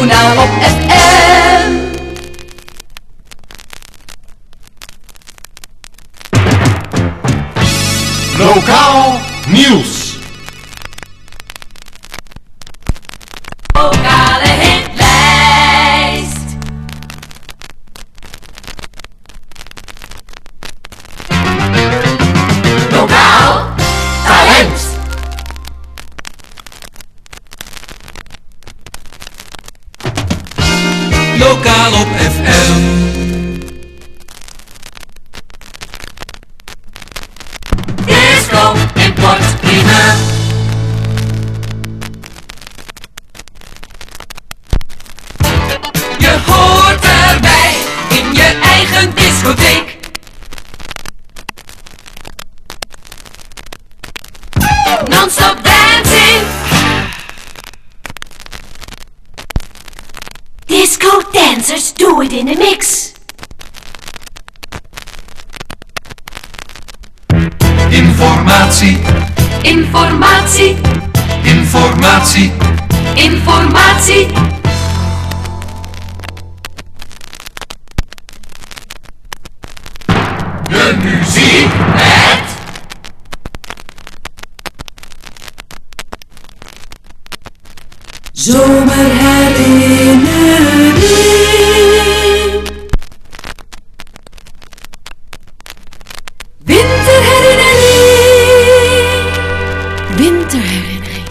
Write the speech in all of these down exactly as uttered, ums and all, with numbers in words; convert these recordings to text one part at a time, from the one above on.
Journaal op F M. Lokaal nieuws. Lokale hitlijst. Lokaal talent. Lokaal op F M. Disco Import Prima. Je hoort erbij in je eigen discotheek. Non-stop dancing. Disco dancers do it in a mix. Informatie, Informatie, informatie, informatie. de muziek met Zomerherinnering. Winterherinnering. Winterherinnering.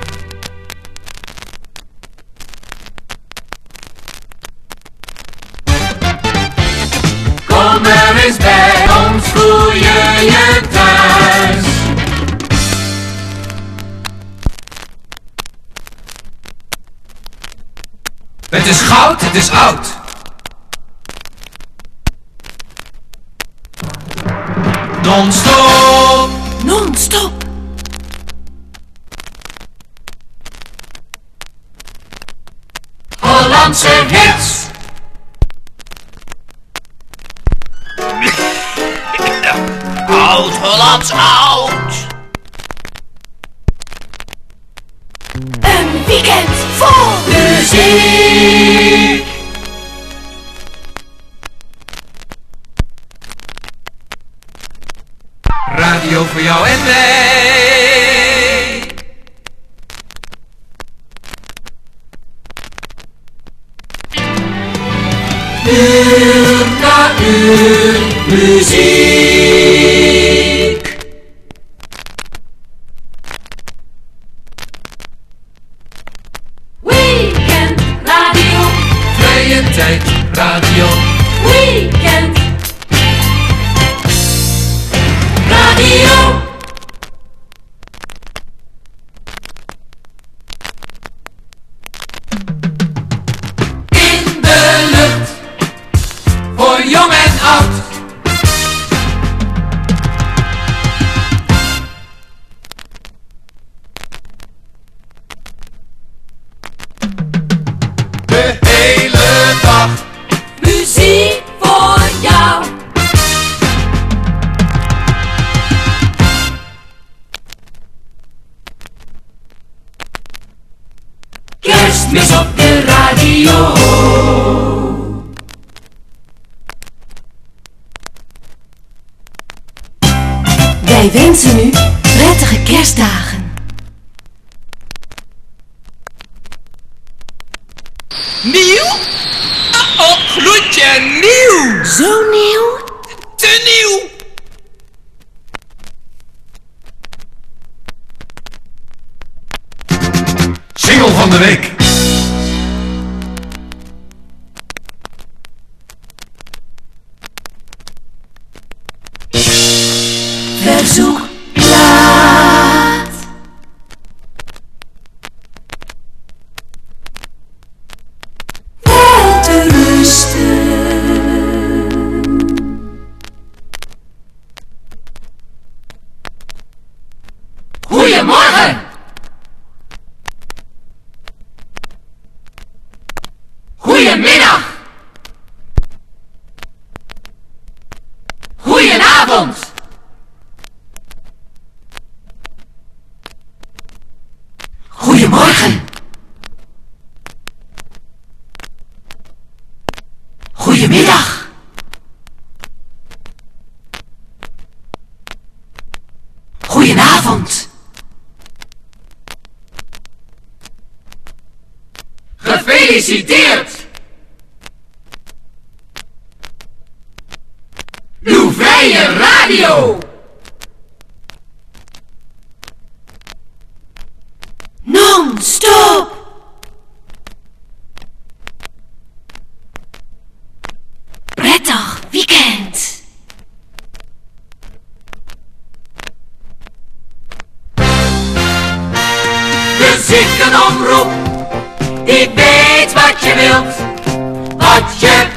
Kom er eens bij ons, voel je je thuis. Het is goud, het is oud. Non-stop, Non-stop. Hollandse hits. Oud-Hollands oud. Een weekend vol Muziek. Radio voor jou en mij. Uur na uur muziek. Weekend radio. Vrije tijd radio. Weekend radio. In de lucht. Voor jong en oud. De hele dag. Muziek voor jou. Kerstmis op de radio. Wij wensen u prettige kerstdagen. Nieuw? Oh, oh, gloedje nieuw! Zo nieuw? Te nieuw! Single van de week. Verzoekplaat. Wel te rusten. Goedemorgen! Goedemiddag. Goedenavond! Goedemorgen. Goedemiddag. Goedenavond. Gefeliciteerd! Uw vrije radio! Non-stop. Prettig weekend. De ziekenomroep, die weet wat je wilt, wat je